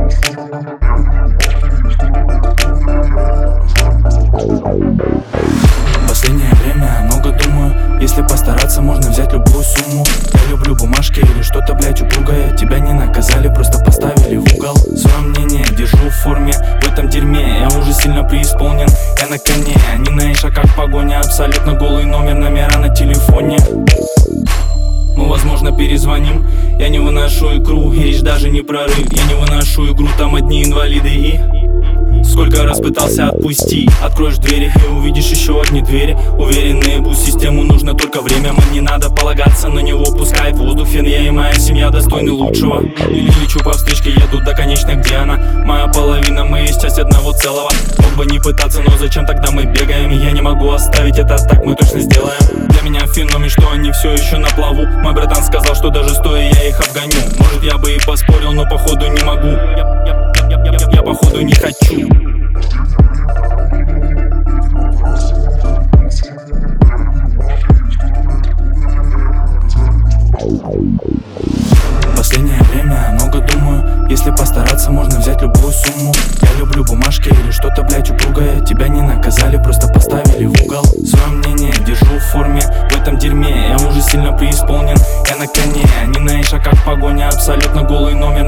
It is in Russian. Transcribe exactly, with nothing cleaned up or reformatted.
Последнее время много думаю. Если постараться, можно взять любую сумму. Я люблю бумажки или что-то, блять, упругое. Тебя не наказали, просто поставили в угол. Свое мнение держу в форме. В этом дерьме я уже сильно преисполнен. Я на коне, не на иша, как погоня. Абсолютно голый номер, номера на телефоне. Мы, возможно, перезвоним. Я не выношу икру, и речь даже не прорыв. Я не выношу игру, там одни инвалиды и... Сколько раз пытался отпусти. Откроешь двери и увидишь еще одни двери. Уверенные буст, систему нужно только время. Мне не надо полагаться на него, пускай воздух фен. Я и моя семья достойны лучшего. Или лечу по встречке, еду до конечной, где она. Моя половина, мы есть часть одного целого. Мог бы не пытаться, но зачем тогда мы бегаем? Я не могу оставить это так, мы точно сделаем. Для меня феномен, что они все еще на плаву. Мой братан сказал, что даже стоя я их обгоню. Может, я бы и поспорил, но походу не могу. Я, я, я, я, я, я походу не хочу. Последнее время много думаю. Если постараться, можно взять любую сумму. Я люблю бумажки или что-то, блять, упругое. Тебя не наказали, просто поставили в угол. Свое мнение держу в форме. В этом дерьме я уже сильно преисполнен. Я на коне, не на иша, как погоня. Абсолютно голый номер.